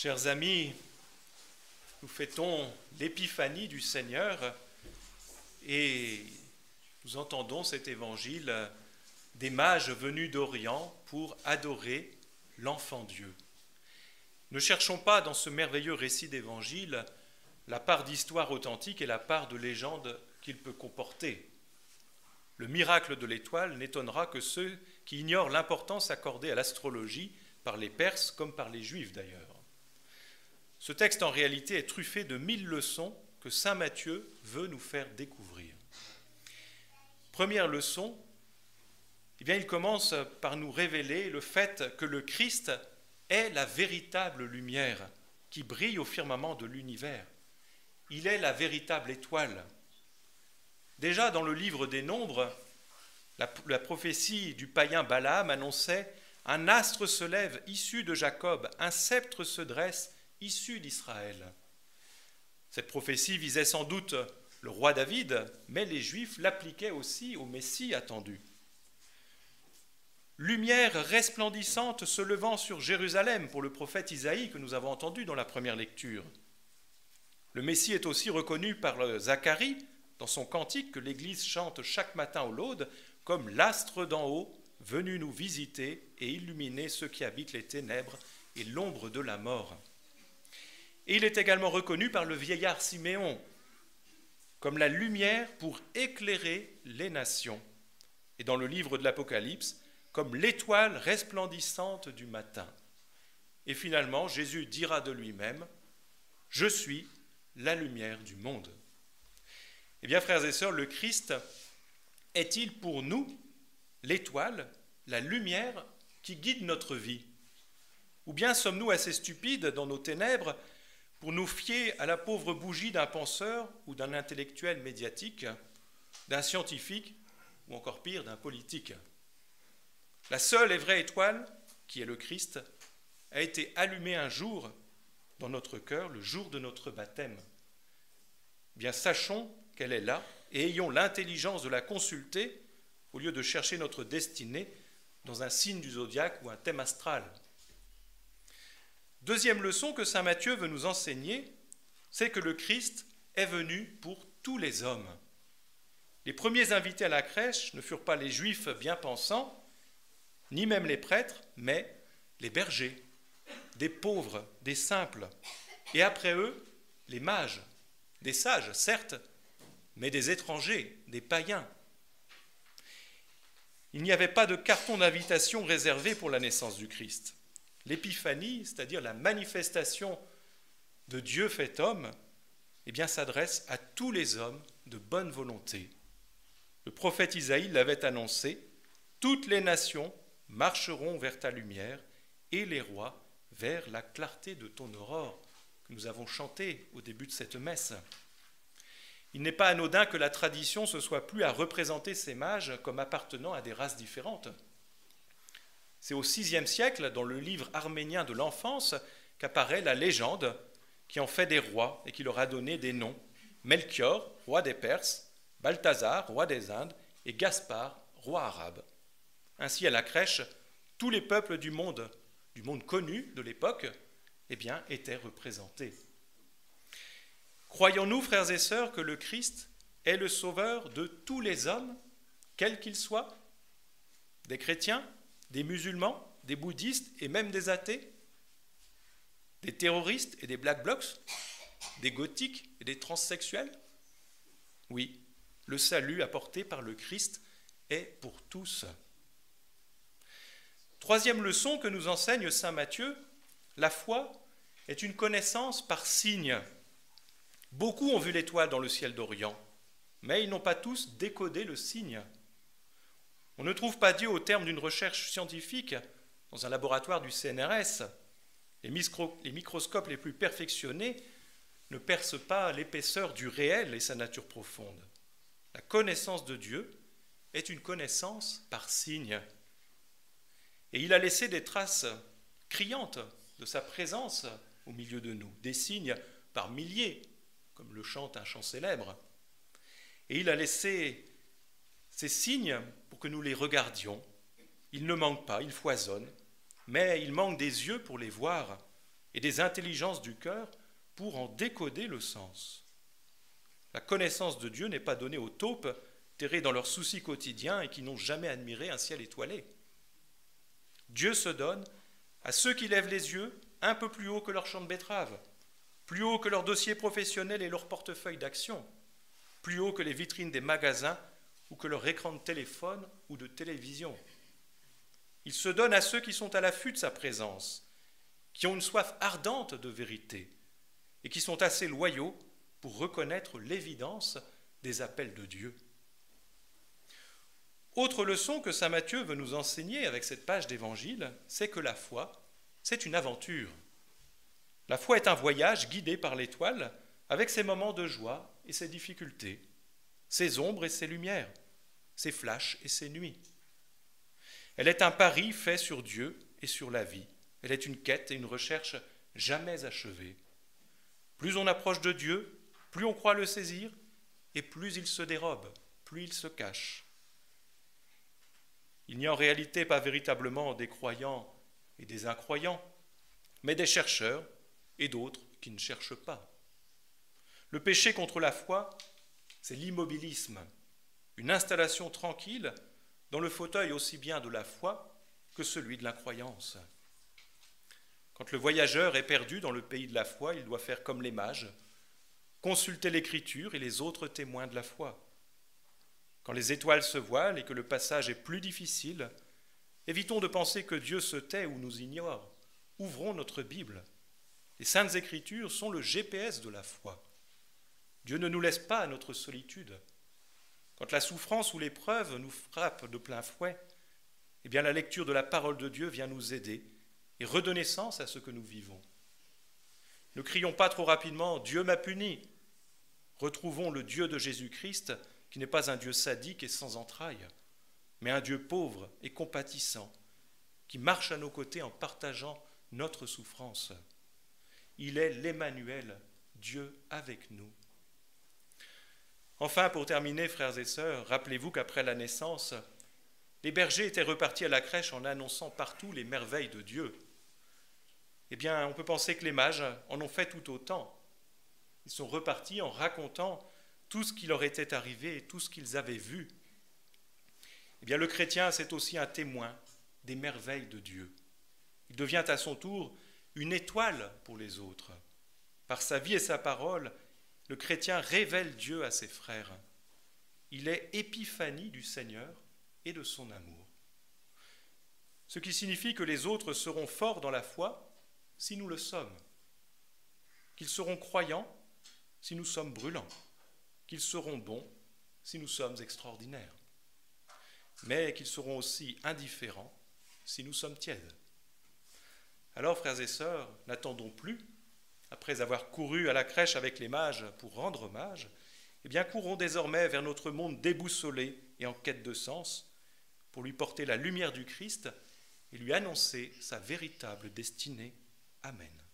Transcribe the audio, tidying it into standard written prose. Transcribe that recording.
Chers amis, nous fêtons l'épiphanie du Seigneur et nous entendons cet évangile des mages venus d'Orient pour adorer l'enfant Dieu. Ne cherchons pas dans ce merveilleux récit d'évangile la part d'histoire authentique et la part de légende qu'il peut comporter. Le miracle de l'étoile n'étonnera que ceux qui ignorent l'importance accordée à l'astrologie par les Perses comme par les Juifs d'ailleurs. Ce texte en réalité est truffé de 1000 leçons que saint Matthieu veut nous faire découvrir. Première leçon, il commence par nous révéler le fait que le Christ est la véritable lumière qui brille au firmament de l'univers. Il est la véritable étoile. Déjà dans le livre des Nombres, la prophétie du païen Balaam annonçait « Un astre se lève issu de Jacob, un sceptre se dresse issu d'Israël ». Cette prophétie visait sans doute le roi David, mais les Juifs l'appliquaient aussi au Messie attendu. Lumière resplendissante se levant sur Jérusalem pour le prophète Isaïe que nous avons entendu dans la première lecture. Le Messie est aussi reconnu par Zacharie dans son cantique que l'Église chante chaque matin aux laudes comme l'astre d'en haut venu nous visiter et illuminer ceux qui habitent les ténèbres et l'ombre de la mort. Et il est également reconnu par le vieillard Siméon comme la lumière pour éclairer les nations. Et dans le livre de l'Apocalypse, comme l'étoile resplendissante du matin. Et finalement, Jésus dira de lui-même « Je suis la lumière du monde ». Eh bien, frères et sœurs, le Christ est-il pour nous l'étoile, la lumière qui guide notre vie? Ou bien sommes-nous assez stupides dans nos ténèbres pour nous fier à la pauvre bougie d'un penseur ou d'un intellectuel médiatique, d'un scientifique ou encore pire, d'un politique? La seule et vraie étoile, qui est le Christ, a été allumée un jour dans notre cœur, le jour de notre baptême. Bien, sachons qu'elle est là et ayons l'intelligence de la consulter au lieu de chercher notre destinée dans un signe du zodiaque ou un thème astral. Deuxième leçon que saint Matthieu veut nous enseigner, c'est que le Christ est venu pour tous les hommes. Les premiers invités à la crèche ne furent pas les Juifs bien pensants, ni même les prêtres, mais les bergers, des pauvres, des simples, et après eux, les mages, des sages, certes, mais des étrangers, des païens. Il n'y avait pas de carton d'invitation réservé pour la naissance du Christ. L'épiphanie, c'est-à-dire la manifestation de Dieu fait homme, s'adresse à tous les hommes de bonne volonté. Le prophète Isaïe l'avait annoncé, « Toutes les nations marcheront vers ta lumière et les rois vers la clarté de ton aurore » que nous avons chanté au début de cette messe. Il n'est pas anodin que la tradition se soit plu à représenter ces mages comme appartenant à des races différentes. C'est au VIe siècle, dans le livre arménien de l'enfance, qu'apparaît la légende qui en fait des rois et qui leur a donné des noms. Melchior, roi des Perses, Balthazar, roi des Indes, et Gaspard, roi arabe. Ainsi, à la crèche, tous les peuples du monde connu de l'époque, étaient représentés. Croyons-nous, frères et sœurs, que le Christ est le sauveur de tous les hommes, quels qu'ils soient? Des chrétiens, des musulmans, des bouddhistes et même des athées? Des terroristes et des black blocs? Des gothiques et des transsexuels? Oui, le salut apporté par le Christ est pour tous. Troisième leçon que nous enseigne saint Matthieu, la foi est une connaissance par signe. Beaucoup ont vu l'étoile dans le ciel d'Orient, mais ils n'ont pas tous décodé le signe. On ne trouve pas Dieu au terme d'une recherche scientifique dans un laboratoire du CNRS. Les microscopes les plus perfectionnés ne percent pas l'épaisseur du réel et sa nature profonde. La connaissance de Dieu est une connaissance par signe. Et il a laissé des traces criantes de sa présence au milieu de nous, des signes par milliers, comme le chante un chant célèbre. Et il a laissé ces signes pour que nous les regardions. Ils ne manquent pas, ils foisonnent, mais il manque des yeux pour les voir, et des intelligences du cœur pour en décoder le sens. La connaissance de Dieu n'est pas donnée aux taupes terrés dans leurs soucis quotidiens et qui n'ont jamais admiré un ciel étoilé. Dieu se donne à ceux qui lèvent les yeux un peu plus haut que leur champ de betterave, plus haut que leur dossier professionnel et leur portefeuille d'action, plus haut que les vitrines des magasins ou que leur écran de téléphone ou de télévision. Il se donne à ceux qui sont à l'affût de sa présence, qui ont une soif ardente de vérité et qui sont assez loyaux pour reconnaître l'évidence des appels de Dieu. Autre leçon que saint Matthieu veut nous enseigner avec cette page d'évangile, c'est que la foi, c'est une aventure. La foi est un voyage guidé par l'étoile avec ses moments de joie et ses difficultés, ses ombres et ses lumières, ses flashs et ses nuits. Elle est un pari fait sur Dieu et sur la vie. Elle est une quête et une recherche jamais achevée. Plus on approche de Dieu, plus on croit le saisir, et plus il se dérobe, plus il se cache. Il n'y a en réalité pas véritablement des croyants et des incroyants, mais des chercheurs et d'autres qui ne cherchent pas. Le péché contre la foi, c'est l'immobilisme, une installation tranquille dans le fauteuil aussi bien de la foi que celui de l'incroyance. Quand le voyageur est perdu dans le pays de la foi, il doit faire comme les mages, consulter l'Écriture et les autres témoins de la foi. Quand les étoiles se voilent et que le passage est plus difficile, évitons de penser que Dieu se tait ou nous ignore. Ouvrons notre Bible. Les Saintes Écritures sont le GPS de la foi. Dieu ne nous laisse pas à notre solitude. Quand la souffrance ou l'épreuve nous frappe de plein fouet, eh bien la lecture de la parole de Dieu vient nous aider et redonner sens à ce que nous vivons. Ne crions pas trop rapidement « Dieu m'a puni ». Retrouvons le Dieu de Jésus-Christ qui n'est pas un Dieu sadique et sans entrailles, mais un Dieu pauvre et compatissant, qui marche à nos côtés en partageant notre souffrance. Il est l'Emmanuel, Dieu avec nous. Enfin, pour terminer, frères et sœurs, rappelez-vous qu'après la naissance, les bergers étaient repartis à la crèche en annonçant partout les merveilles de Dieu. Eh bien, on peut penser que les mages en ont fait tout autant. Ils sont repartis en racontant tout ce qui leur était arrivé et tout ce qu'ils avaient vu. Eh bien, le chrétien, c'est aussi un témoin des merveilles de Dieu. Il devient à son tour une étoile pour les autres. Par sa vie et sa parole, le chrétien révèle Dieu à ses frères. Il est épiphanie du Seigneur et de son amour. Ce qui signifie que les autres seront forts dans la foi si nous le sommes, qu'ils seront croyants si nous sommes brûlants, qu'ils seront bons si nous sommes extraordinaires, mais qu'ils seront aussi indifférents si nous sommes tièdes. Alors, frères et sœurs, n'attendons plus, après avoir couru à la crèche avec les mages pour rendre hommage, eh bien, courons désormais vers notre monde déboussolé et en quête de sens, pour lui porter la lumière du Christ et lui annoncer sa véritable destinée. Amen.